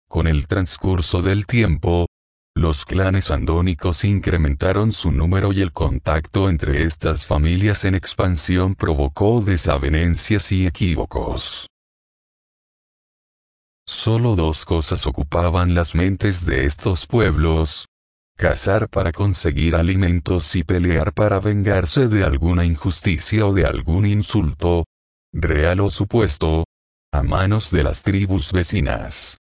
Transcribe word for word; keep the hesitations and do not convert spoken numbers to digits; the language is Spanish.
Con el transcurso del tiempo, los clanes andónicos incrementaron su número y el contacto entre estas familias en expansión provocó desavenencias y equívocos. Solo dos cosas ocupaban las mentes de estos pueblos: cazar para conseguir alimentos y pelear para vengarse de alguna injusticia o de algún insulto, real o supuesto, a manos de las tribus vecinas.